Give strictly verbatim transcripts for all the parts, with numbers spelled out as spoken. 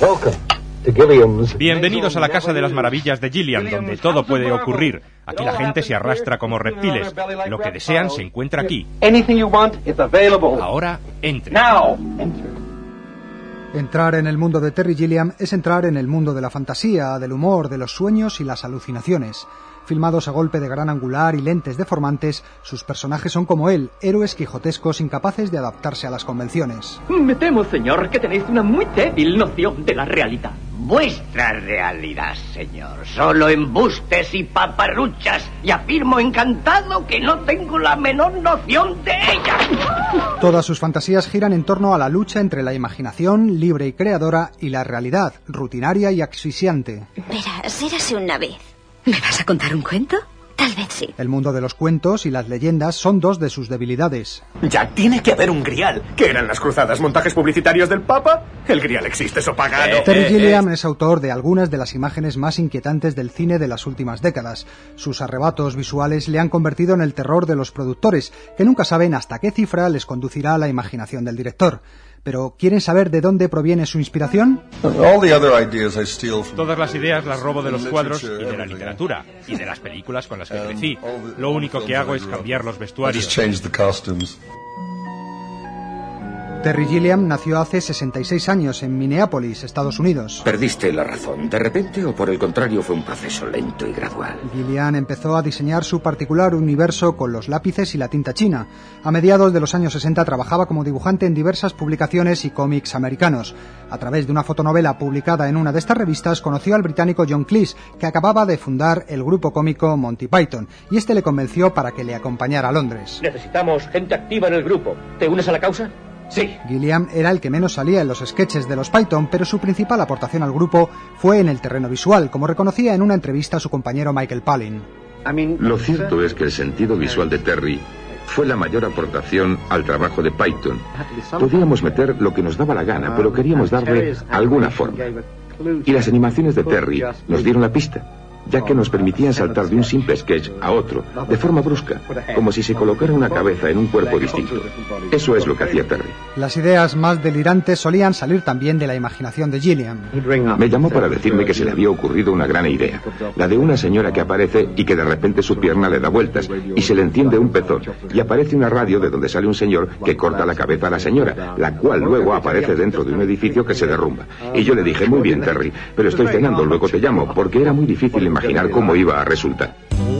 Bienvenidos a la Casa de las Maravillas de Gilliam, donde todo puede ocurrir. Aquí la gente se arrastra como reptiles. Lo que desean se encuentra aquí. Ahora, entre. Entrar en el mundo de Terry Gilliam es entrar en el mundo de la fantasía, del humor, de los sueños y las alucinaciones. Filmados a golpe de gran angular y lentes deformantes, sus personajes son como él, héroes quijotescos incapaces de adaptarse a las convenciones. Me temo, señor, que tenéis una muy débil noción de la realidad. Vuestra realidad, señor, solo embustes y paparruchas, y afirmo encantado que no tengo la menor noción de ella. Todas sus fantasías giran en torno a la lucha entre la imaginación, libre y creadora, y la realidad, rutinaria y asfixiante. Verás, érase una vez. ¿Me vas a contar un cuento? Tal vez sí. El mundo de los cuentos y las leyendas son dos de sus debilidades. Ya tiene que haber un grial. ¿Qué eran las cruzadas? ¿Montajes publicitarios del Papa? El grial existe, eso pagano. Eh, Terry Gilliam eh, es autor de algunas de las imágenes más inquietantes del cine de las últimas décadas. Sus arrebatos visuales le han convertido en el terror de los productores, que nunca saben hasta qué cifra les conducirá a la imaginación del director. Pero, ¿quieren saber de dónde proviene su inspiración? Todas las ideas las robo de los cuadros y de la literatura, y de las películas con las que crecí. Lo único que hago es cambiar los vestuarios. Terry Gilliam nació hace sesenta y seis años en Minneapolis, Estados Unidos. ¿Perdiste la razón de repente o por el contrario fue un proceso lento y gradual? Gilliam empezó a diseñar su particular universo con los lápices y la tinta china. A mediados de los años sesenta trabajaba como dibujante en diversas publicaciones y cómics americanos. A través de una fotonovela publicada en una de estas revistas conoció al británico John Cleese, que acababa de fundar el grupo cómico Monty Python, y este le convenció para que le acompañara a Londres. Necesitamos gente activa en el grupo. ¿Te unes a la causa? Sí. Gilliam era el que menos salía en los sketches de los Python, pero su principal aportación al grupo fue en el terreno visual, como reconocía en una entrevista a su compañero Michael Palin. Lo cierto es que el sentido visual de Terry fue la mayor aportación al trabajo de Python. Podíamos meter lo que nos daba la gana, pero queríamos darle alguna forma. Y las animaciones de Terry nos dieron la pista, ya que nos permitían saltar de un simple sketch a otro, de forma brusca, como si se colocara una cabeza en un cuerpo distinto. Eso es lo que hacía Terry. Las ideas más delirantes solían salir también de la imaginación de Gilliam. Me llamó para decirme que se le había ocurrido una gran idea, la de una señora que aparece y que de repente su pierna le da vueltas, y se le enciende un pezón, y aparece una radio de donde sale un señor que corta la cabeza a la señora, la cual luego aparece dentro de un edificio que se derrumba. Y yo le dije, muy bien, Terry, pero estoy cenando, luego te llamo, porque era muy difícil imaginar cómo iba a resultar.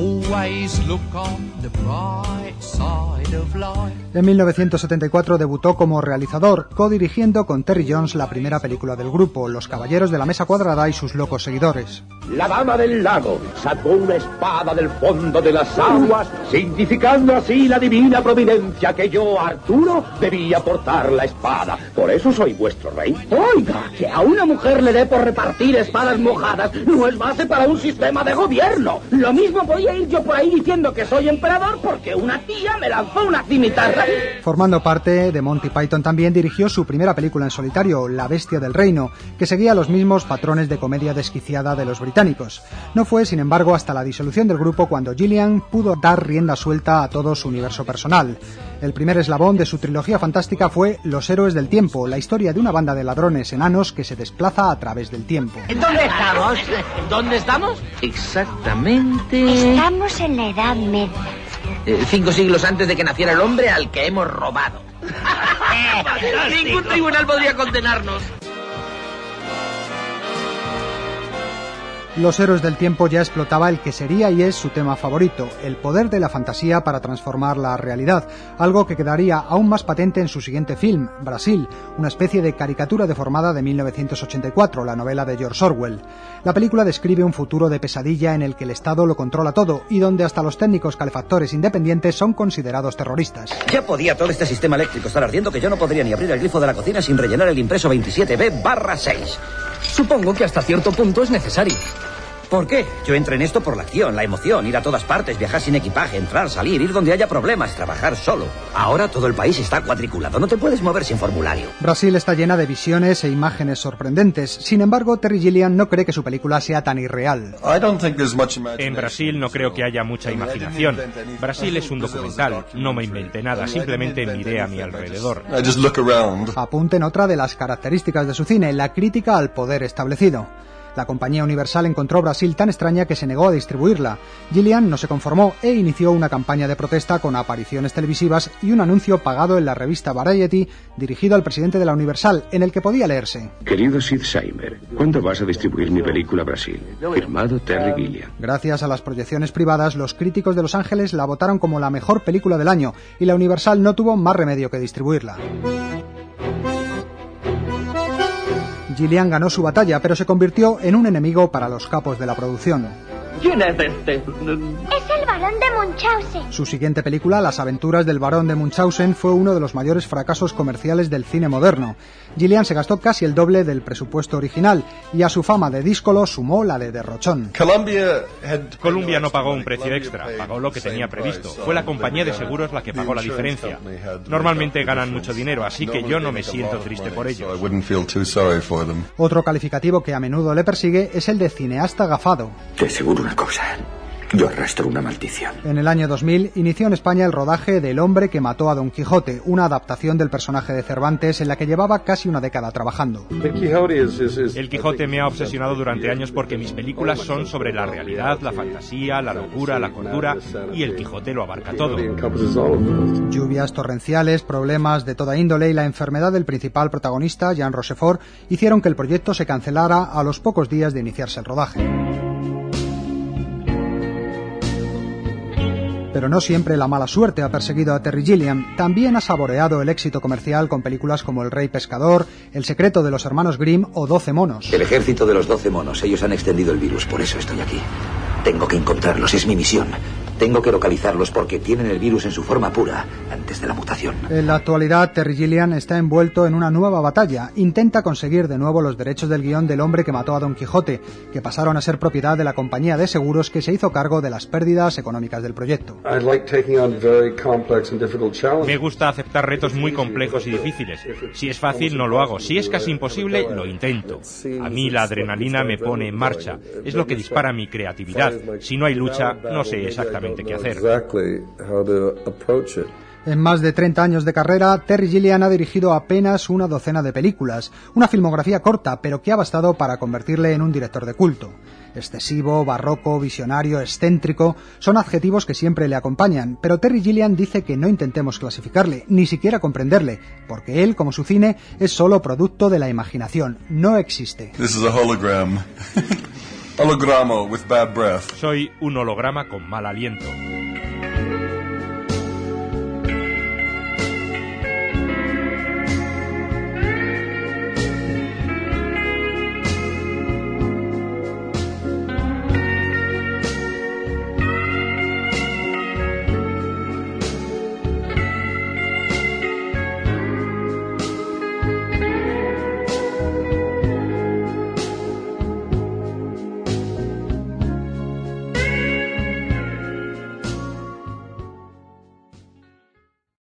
En mil novecientos setenta y cuatro debutó como realizador, codirigiendo con Terry Jones la primera película del grupo, Los Caballeros de la Mesa Cuadrada y sus locos seguidores. La dama del lago sacó una espada del fondo de las aguas, significando así la divina providencia que yo, Arturo, debía portar la espada. Por eso soy vuestro rey. Oiga, que a una mujer le dé por repartir espadas mojadas no es base para un sistema de gobierno. Lo mismo podía ir yo por ahí diciendo que soy emperador porque una tía me lanzó una cimitarra. Formando parte de Monty Python también dirigió su primera película en solitario, La Bestia del Reino, que seguía los mismos patrones de comedia desquiciada de los británicos. No fue, sin embargo, hasta la disolución del grupo cuando Gilliam pudo dar rienda suelta a todo su universo personal. El primer eslabón de su trilogía fantástica fue Los Héroes del Tiempo, la historia de una banda de ladrones enanos que se desplaza a través del tiempo. ¿Dónde estamos? ¿Dónde estamos? Exactamente... Estamos en la Edad Media. Eh, cinco siglos antes de que naciera el hombre al que hemos robado. Ningún tribunal podría condenarnos. Los Héroes del Tiempo ya explotaba el que sería y es su tema favorito, el poder de la fantasía para transformar la realidad, algo que quedaría aún más patente en su siguiente film, Brasil, una especie de caricatura deformada de mil novecientos ochenta y cuatro, la novela de George Orwell. La película describe un futuro de pesadilla en el que el Estado lo controla todo y donde hasta los técnicos calefactores independientes son considerados terroristas. Ya podía todo este sistema eléctrico estar ardiendo que yo no podría ni abrir el grifo de la cocina sin rellenar el impreso veintisiete B barra seis. Supongo que hasta cierto punto es necesario. ¿Por qué? Yo entré en esto por la acción, la emoción, ir a todas partes, viajar sin equipaje, entrar, salir, ir donde haya problemas, trabajar solo. Ahora todo el país está cuadriculado, no te puedes mover sin formulario. Brasil está llena de visiones e imágenes sorprendentes. Sin embargo, Terry Gilliam no cree que su película sea tan irreal. En Brasil no creo que haya mucha imaginación. Brasil es un documental. No me inventé nada, simplemente miré a mi alrededor. Apunten otra de las características de su cine, la crítica al poder establecido. La compañía Universal encontró Brasil tan extraña que se negó a distribuirla. Gilliam no se conformó e inició una campaña de protesta con apariciones televisivas y un anuncio pagado en la revista Variety dirigido al presidente de la Universal, en el que podía leerse: Querido Sid Seimer, ¿cuándo vas a distribuir mi película Brasil? Firmado Terry Gilliam. Gracias a las proyecciones privadas, los críticos de Los Ángeles la votaron como la mejor película del año y la Universal no tuvo más remedio que distribuirla. Gilliam ganó su batalla, pero se convirtió en un enemigo para los capos de la producción. ¿Quién es este? Es el barón de Munchausen. Su siguiente película, Las aventuras del barón de Munchausen, fue uno de los mayores fracasos comerciales del cine moderno. Gilliam se gastó casi el doble del presupuesto original y a su fama de díscolo sumó la de derrochón. Columbia no pagó un precio extra, pagó lo que tenía previsto. Fue la compañía de seguros la que pagó la diferencia. Normalmente ganan mucho dinero, así que yo no me siento triste por ellos. Otro calificativo que a menudo le persigue es el de cineasta gafado. Te aseguro una cosa. Yo arrastro una maldición. En el año dos mil inició en España el rodaje del hombre que mató a Don Quijote, una adaptación del personaje de Cervantes en la que llevaba casi una década trabajando. El Quijote me ha obsesionado durante años porque mis películas son sobre la realidad, la fantasía, la locura, la cordura, y el Quijote lo abarca todo. Lluvias torrenciales, problemas de toda índole y la enfermedad del principal protagonista, Jean Rochefort, hicieron que el proyecto se cancelara a los pocos días de iniciarse el rodaje. Pero no siempre la mala suerte ha perseguido a Terry Gilliam. También ha saboreado el éxito comercial con películas como El Rey Pescador, El secreto de los hermanos Grimm o Doce monos. El ejército de los doce monos, ellos han extendido el virus, por eso estoy aquí. Tengo que encontrarlos, es mi misión. Tengo que localizarlos porque tienen el virus en su forma pura, antes de la mutación. En la actualidad, Terry Gilliam está envuelto en una nueva batalla. Intenta conseguir de nuevo los derechos del guión del hombre que mató a Don Quijote, que pasaron a ser propiedad de la compañía de seguros que se hizo cargo de las pérdidas económicas del proyecto. Me gusta aceptar retos muy complejos y difíciles. Si es fácil, no lo hago. Si es casi imposible, lo intento. A mí la adrenalina me pone en marcha. Es lo que dispara mi creatividad. Si no hay lucha, no sé exactamente qué hacer. En más de treinta años de carrera, Terry Gilliam ha dirigido apenas una docena de películas, una filmografía corta, pero que ha bastado para convertirle en un director de culto. Excesivo, barroco, visionario, excéntrico, son adjetivos que siempre le acompañan, pero Terry Gilliam dice que no intentemos clasificarle, ni siquiera comprenderle, porque él, como su cine, es solo producto de la imaginación, no existe. This is a hologram. Hologramo with bad breath. Soy un holograma con mal aliento.